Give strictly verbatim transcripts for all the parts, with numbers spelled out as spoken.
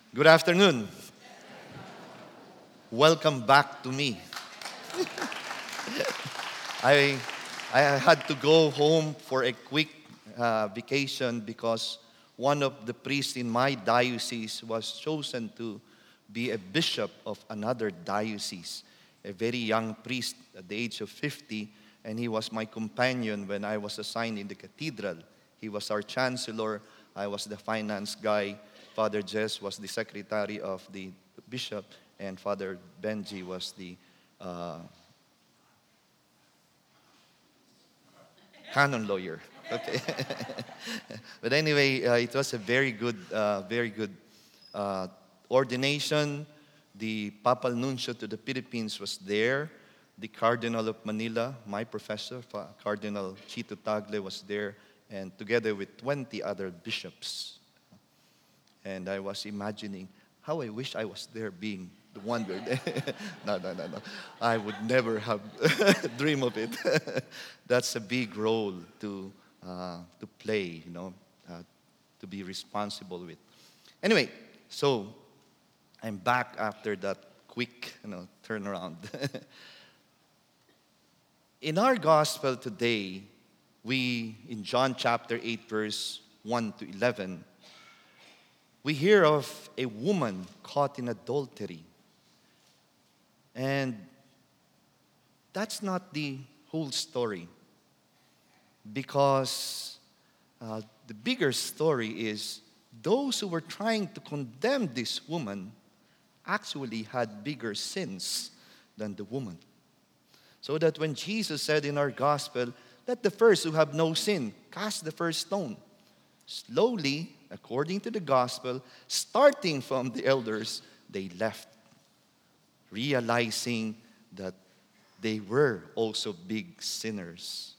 Good afternoon. Welcome back to me. I, I had to go home for a quick uh, vacation because one of the priests in my diocese was chosen to be a bishop of another diocese, a very young priest at the age of fifty, and he was my companion when I was assigned in the cathedral. He was our chancellor, I was the finance guy, Father Jess was the secretary of the bishop, and Father Benji was the uh, canon lawyer. Okay. But anyway, uh, it was a very good, uh, very good uh, ordination. The Papal Nuncio to the Philippines was there. The Cardinal of Manila, my professor, Fa- Cardinal Chito Tagle, was there, and together with twenty other bishops. And I was imagining how I wish I was there being the one where they no, no, no, no. I would never have dream of it. That's a big role to, uh, to play, you know, uh, to be responsible with. Anyway, so I'm back after that quick, you know, turnaround. In our gospel today, we, in John chapter eight, verse one to eleven, we hear of a woman caught in adultery. And that's not the whole story, because uh, the bigger story is those who were trying to condemn this woman actually had bigger sins than the woman. So that when Jesus said in our gospel, let the first who have no sin cast the first stone, slowly, according to the gospel, starting from the elders, they left, realizing that they were also big sinners.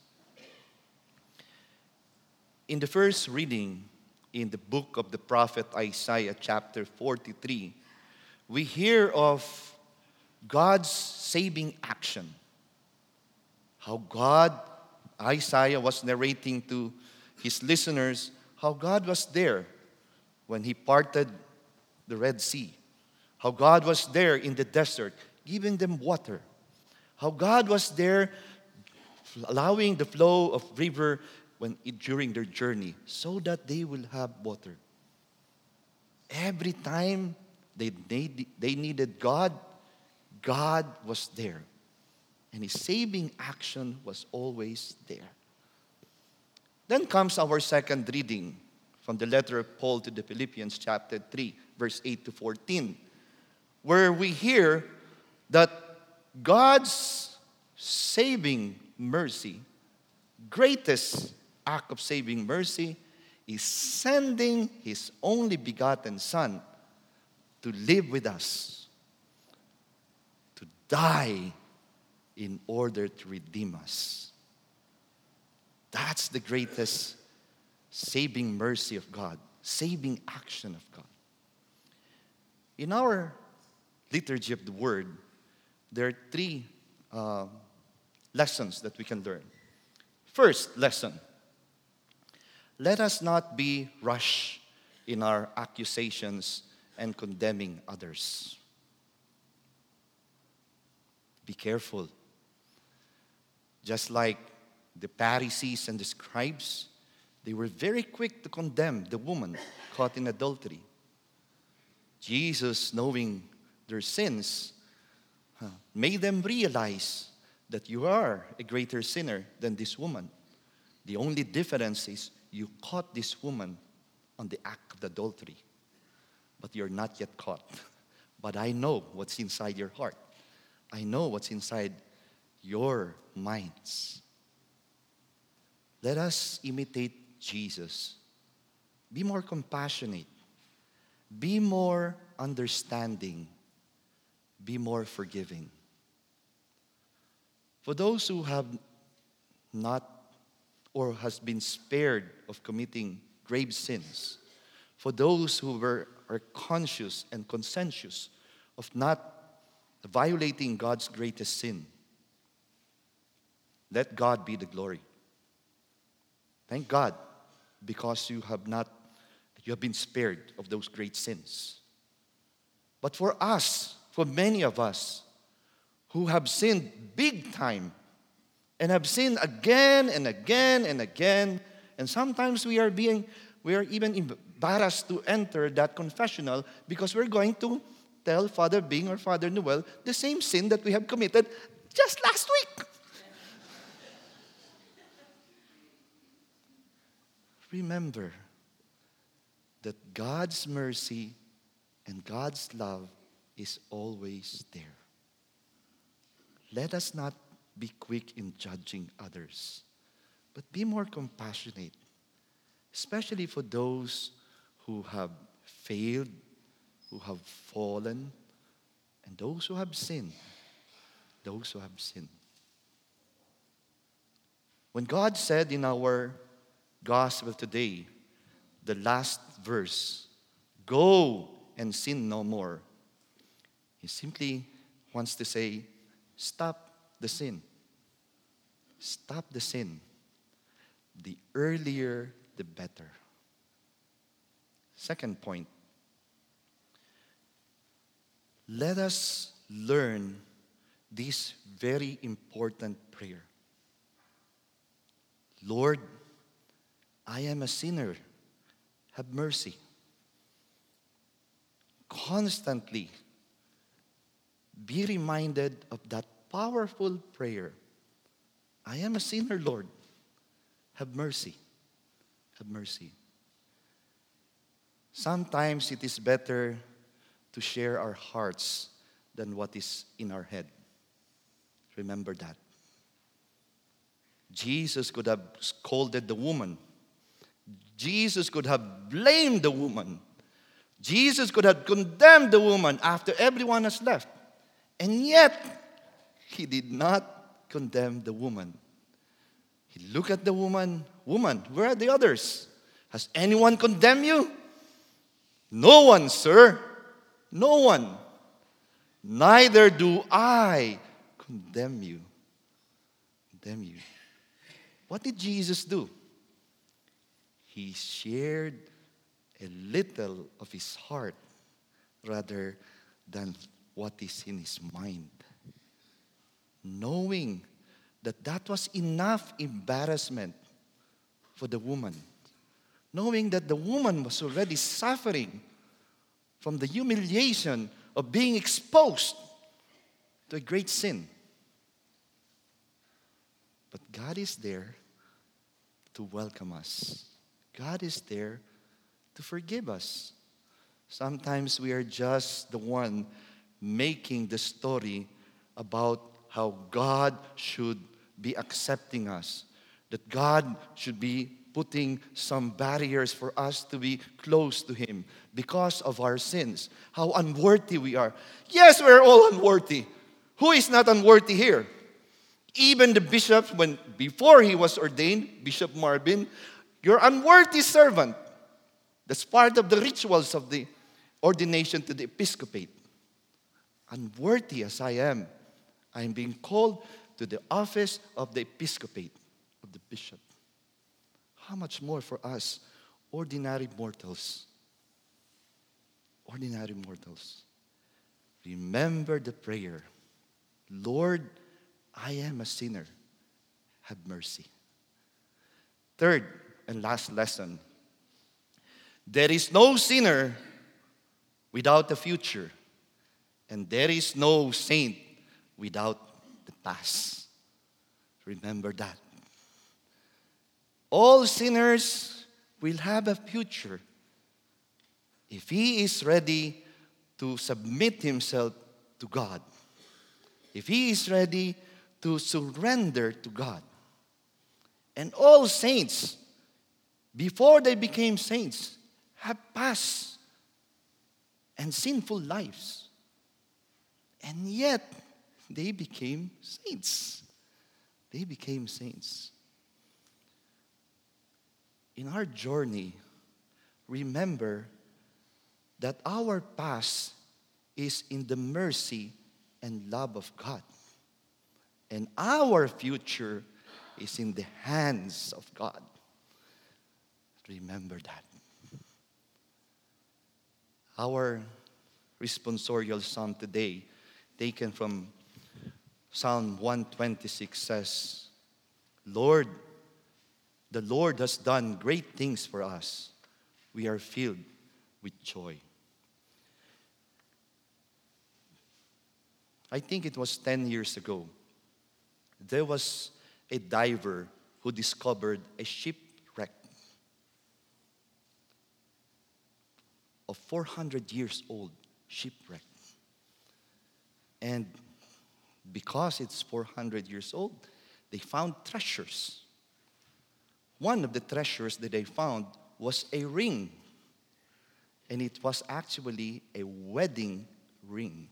In the first reading in the book of the prophet Isaiah, chapter forty-three, we hear of God's saving action. How God, Isaiah was narrating to his listeners, how God was there when he parted the Red Sea. How God was there in the desert, giving them water. How God was there allowing the flow of river when during their journey so that they will have water. Every time they, need, they needed God, God was there. And his saving action was always there. Then comes our second reading from the letter of Paul to the Philippians, chapter three, verse eight to fourteen, where we hear that God's saving mercy, greatest act of saving mercy, is sending his only begotten Son to live with us, to die in order to redeem us. That's the greatest saving mercy of God, saving action of God. In our liturgy of the Word, there are three uh, lessons that we can learn. First lesson, let us not be rash in our accusations and condemning others. Be careful. Just like the Pharisees and the scribes, they were very quick to condemn the woman caught in adultery. Jesus, knowing their sins, huh, made them realize that you are a greater sinner than this woman. The only difference is you caught this woman on the act of adultery, but you're not yet caught. But I know what's inside your heart. I know what's inside your minds. Let us imitate Jesus. Be more compassionate. Be more understanding. Be more forgiving. For those who have not or has been spared of committing grave sins, for those who were, are conscious and conscientious of not violating God's greatest sin, let God be the glory. Thank God, because you have not, you have been spared of those great sins. But for us, for many of us who have sinned big time and have sinned again and again and again, and sometimes we are being, we are even embarrassed to enter that confessional because we're going to tell Father Bing or Father Noel the same sin that we have committed just last week. Remember that God's mercy and God's love is always there. Let us not be quick in judging others, but be more compassionate, especially for those who have failed, who have fallen, and those who have sinned. Those who have sinned. When God said in our gospel today, the last verse, go and sin no more, He simply wants to say, stop the sin. Stop the sin. The earlier, the better. Second point, let us learn this very important prayer. Lord, I am a sinner. Have mercy. Constantly be reminded of that powerful prayer. I am a sinner, Lord. Have mercy. Have mercy. Sometimes it is better to share our hearts than what is in our head. Remember that. Jesus could have scolded the woman. Jesus could have blamed the woman. Jesus could have condemned the woman after everyone has left. And yet, He did not condemn the woman. He looked at the woman. Woman, where are the others? Has anyone condemned you? No one, sir. No one. Neither do I condemn you. Condemn you. What did Jesus do? He shared a little of His heart rather than what is in His mind. Knowing that that was enough embarrassment for the woman. Knowing that the woman was already suffering from the humiliation of being exposed to a great sin. But God is there to welcome us. God is there to forgive us. Sometimes we are just the one making the story about how God should be accepting us, that God should be putting some barriers for us to be close to Him because of our sins, how unworthy we are. Yes, we're all unworthy. Who is not unworthy here? Even the bishop, when before he was ordained, Bishop Marvin, you're unworthy servant. That's part of the rituals of the ordination to the episcopate. Unworthy as I am, I am being called to the office of the episcopate, of the bishop. How much more for us, ordinary mortals? Ordinary mortals. Remember the prayer. Lord, I am a sinner. Have mercy. Third and last lesson. There is no sinner without a future. And there is no saint without the past. Remember that. All sinners will have a future if he is ready to submit himself to God. If he is ready to surrender to God. And all saints, before they became saints, have past and sinful lives. And yet, they became saints. They became saints. In our journey, remember that our past is in the mercy and love of God. And our future is in the hands of God. Remember that. Our responsorial psalm today, taken from Psalm one twenty-six, says, Lord, the Lord has done great things for us. We are filled with joy. I think it was ten years ago. There was a diver who discovered a shipwreck of four hundred years old shipwreck. And because it's four hundred years old, they found treasures. One of the treasures that they found was a ring. And it was actually a wedding ring.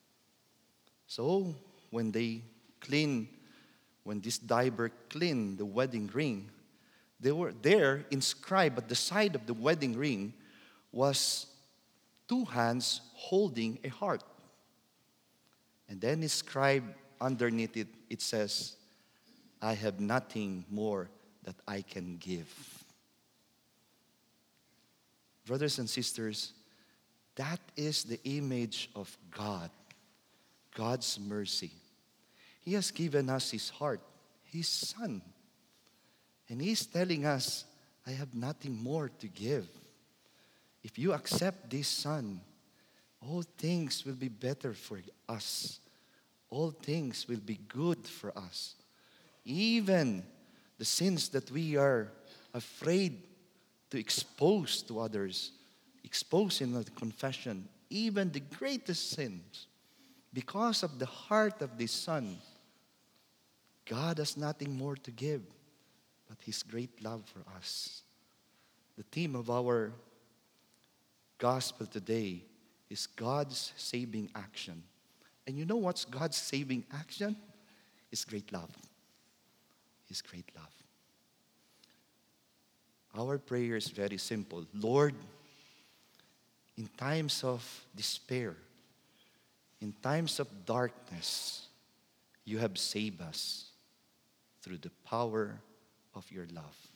So when they clean, when this diver cleaned the wedding ring, they were there inscribed at the side of the wedding ring was two hands holding a heart. And then inscribed underneath it, it says, I have nothing more that I can give. Brothers and sisters, that is the image of God. God's mercy. He has given us His heart, His Son. And He's telling us, I have nothing more to give. If you accept this Son, all things will be better for us. All things will be good for us. Even the sins that we are afraid to expose to others, expose in the confession, even the greatest sins, because of the heart of this Son, God has nothing more to give but His great love for us. The theme of our gospel today is God's saving action. And you know what's God's saving action? His great love. His great love. Our prayer is very simple. Lord, in times of despair, in times of darkness, you have saved us through the power of your love.